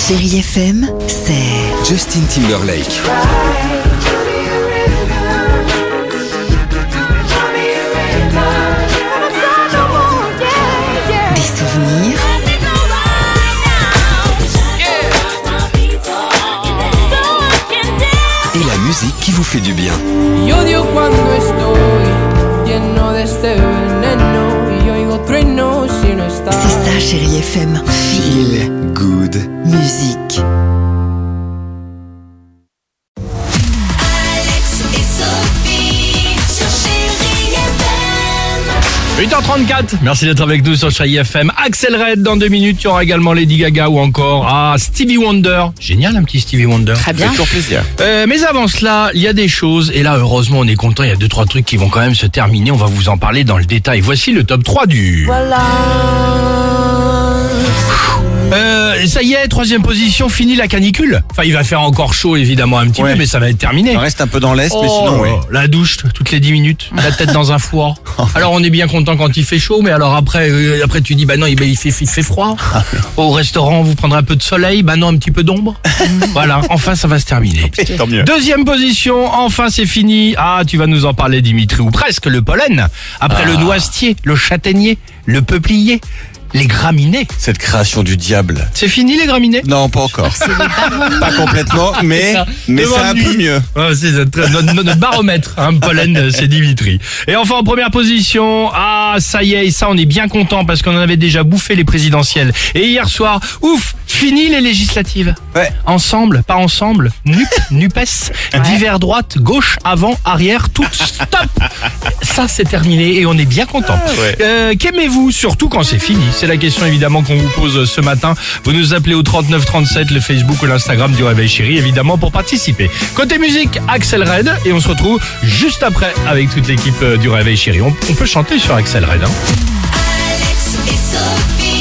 Chérie FM, c'est Justin Timberlake. des souvenirs, Et la musique qui vous fait du bien. Y odio cuando estoy lleno de este veneno y oigo truenos si no estás. c'est ça Chérie FM. Feel good. Musique. Alex et Sophie sur Chérie FM. 8h34, merci d'être avec nous sur Chérie FM. Axel Red dans 2 minutes, il y aura également Lady Gaga ou encore Stevie Wonder. Génial un petit Stevie Wonder. Très bien. Toujours plaisir. Mais avant cela, il y a des choses, et là heureusement on est content, il y a 2-3 trucs qui vont quand même se terminer, on va vous en parler dans le détail. Voici le top 3 du... Ça y est, 3e position, fini la canicule. Enfin, il va faire encore chaud évidemment un petit peu, mais ça va être terminé. On reste un peu dans l'Est, mais sinon, oui. La douche toutes les 10 minutes, la tête dans un four. Alors on est bien content quand il fait chaud, mais alors après tu dis bah non, il fait froid. Au restaurant, vous prendrez un peu de soleil, bah non, un petit peu d'ombre. Voilà, enfin ça va se terminer. Tant mieux. 2e position, enfin c'est fini. Tu vas nous en parler Dimitri, ou presque, le pollen. Après le noisetier, le châtaignier, le peuplier, les graminées. Cette création du diable. C'est fini les graminées? Non, pas encore. Pas complètement, mais c'est un peu mieux. Ouais, c'est notre baromètre, pollen, c'est Dimitri. Et enfin en première position, ça y est, et ça on est bien content parce qu'on en avait déjà bouffé les présidentielles. Et hier soir, fini les législatives. Ouais. Ensemble, pas ensemble, NUPES, divers droite, gauche, avant, arrière, tout stop. Ça c'est terminé et on est bien content. Qu'aimez-vous surtout quand c'est fini? C'est la question évidemment qu'on vous pose ce matin. Vous nous appelez au 39 37, le Facebook ou l'Instagram du Réveil Chéri, évidemment, pour participer. Côté musique, Axel Red, et on se retrouve juste après avec toute l'équipe du Réveil Chéri. On peut chanter sur Axel Red. Alex et Sophie.